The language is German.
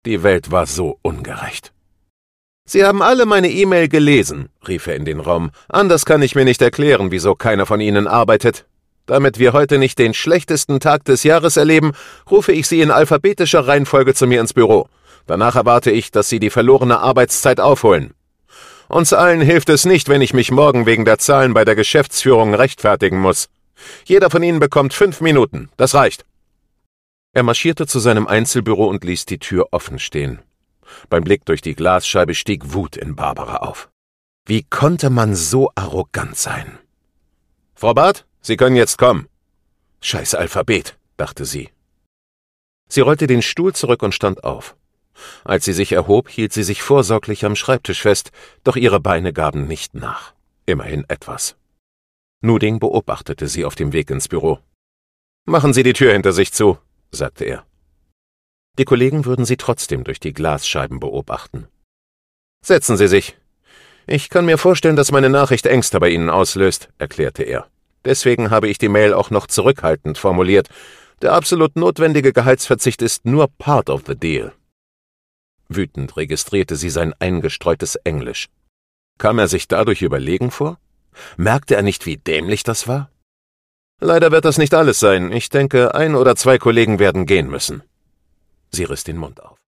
Die Welt war so ungerecht. »Sie haben alle meine E-Mail gelesen«, rief er in den Raum. »Anders kann ich mir nicht erklären, wieso keiner von Ihnen arbeitet. Damit wir heute nicht den schlechtesten Tag des Jahres erleben, rufe ich Sie in alphabetischer Reihenfolge zu mir ins Büro. Danach erwarte ich, dass Sie die verlorene Arbeitszeit aufholen. Uns allen hilft es nicht, wenn ich mich morgen wegen der Zahlen bei der Geschäftsführung rechtfertigen muss. Jeder von Ihnen bekommt 5 Minuten. Das reicht.« Er marschierte zu seinem Einzelbüro und ließ die Tür offen stehen. Beim Blick durch die Glasscheibe stieg Wut in Barbara auf. Wie konnte man so arrogant sein? »Frau Barth, Sie können jetzt kommen.« »Scheiß Alphabet«, dachte sie. Sie rollte den Stuhl zurück und stand auf. Als sie sich erhob, hielt sie sich vorsorglich am Schreibtisch fest, doch ihre Beine gaben nicht nach. Immerhin etwas. Nuding beobachtete sie auf dem Weg ins Büro. »Machen Sie die Tür hinter sich zu«, sagte er. Die Kollegen würden sie trotzdem durch die Glasscheiben beobachten. »Setzen Sie sich. Ich kann mir vorstellen, dass meine Nachricht Ängste bei Ihnen auslöst«, erklärte er. »Deswegen habe ich die Mail auch noch zurückhaltend formuliert. Der absolut notwendige Gehaltsverzicht ist nur part of the deal.« Wütend registrierte sie sein eingestreutes Englisch. Kam er sich dadurch überlegen vor? Merkte er nicht, wie dämlich das war? »Leider wird das nicht alles sein. Ich denke, 1 oder 2 Kollegen werden gehen müssen.« Sie riss den Mund auf.